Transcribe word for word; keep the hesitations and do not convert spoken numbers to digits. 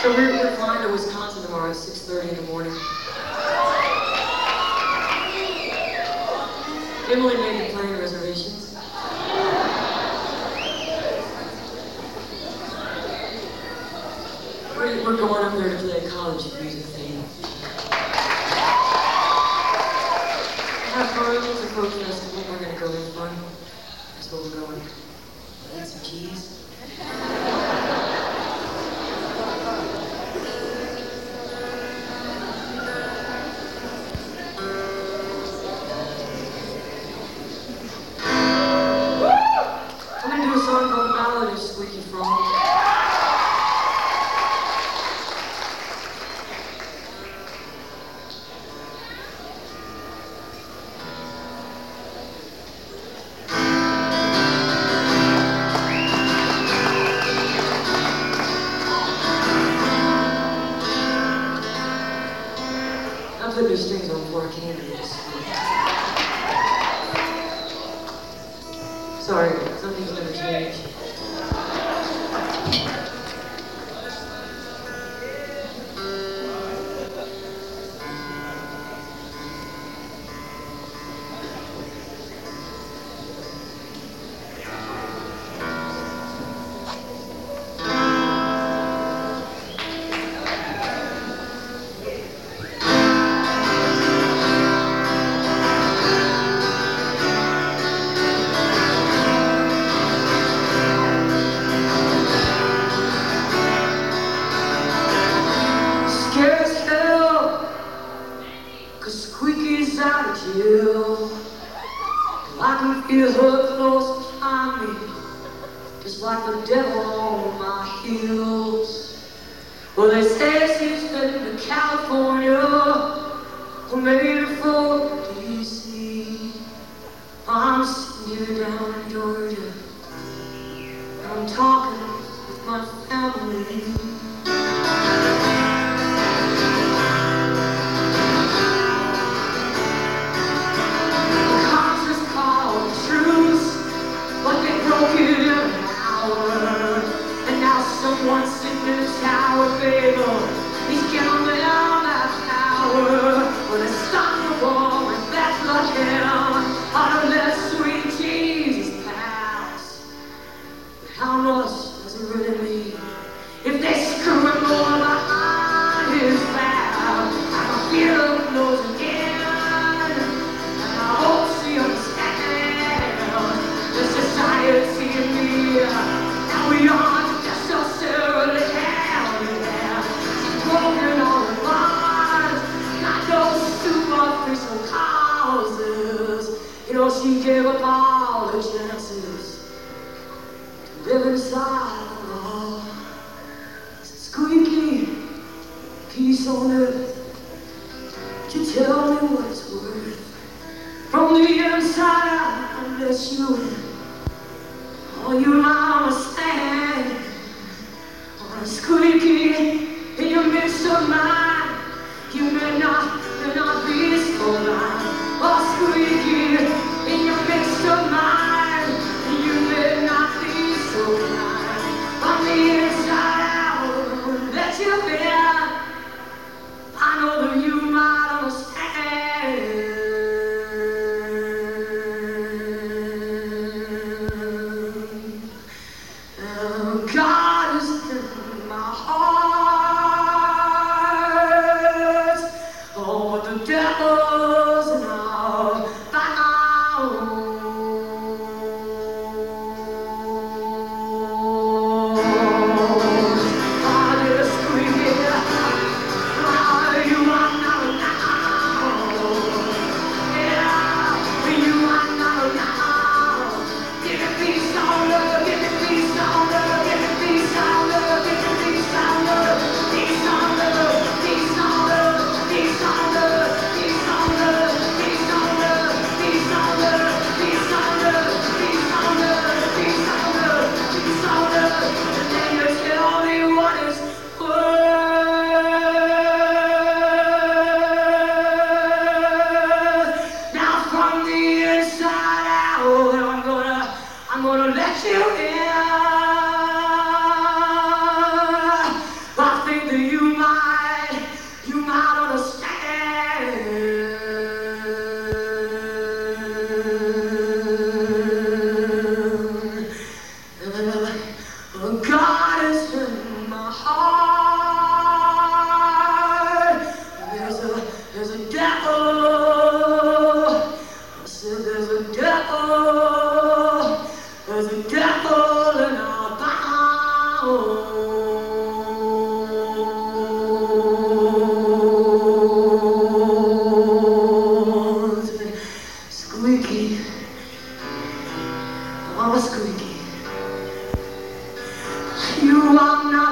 So we're, we're flying to Wisconsin tomorrow at six thirty in the morning. Emily made the plane reservations. We're, we're going up there to play a college music thing. Have fun, it's a folk festival, we're gonna go have fun. That's where we're going. Eat some cheese. I'm gonna do a song called The Ballad of Squeaky Frog. I put these strings on before I came to this. Sorry, some things never change. I can feel her close behind me, just like the devil on my heels. Well, they say she's been to California, or maybe for D C. I'm sitting here down in Georgia, and I'm talking with my family. Someone sitting in a tower, baby, he's getting down that tower. When they stop the war in Bethlehem, how to let sweet Jesus pass. But how much does it really mean if they screw him over behind his back? I can feel the blows again, and I hope she understands the society in me. Now we are you know, she gave up all her chances to live inside the law. Squeaky, peace on earth, could you tell me what it's worth? From the inside out, unless you or your mama stand on a squeaky in your midst of mine. You may not, may not be so blind. Oh, squeaky in your midst of mine, you may not be so blind. On the inside out, that you've been, I know that you might understand. And God is in my heart. Oh, what the devil's in our bound. God is screaming, oh, you are not allowed. Yeah, you are not allowed. Give me peace on love, give me peace on love, give me peace on love, give me peace on love, peace on love, peace on love, peace on love, peace on love, peace on love, peace on love, peace on love, peace on love, peace on love, peace on love. And then you tell me what is worth. Now from the inside out, I'm gonna, I'm gonna let you in. I think that a devil, there's a devil in our bones. Squeaky, oh squeaky, you are not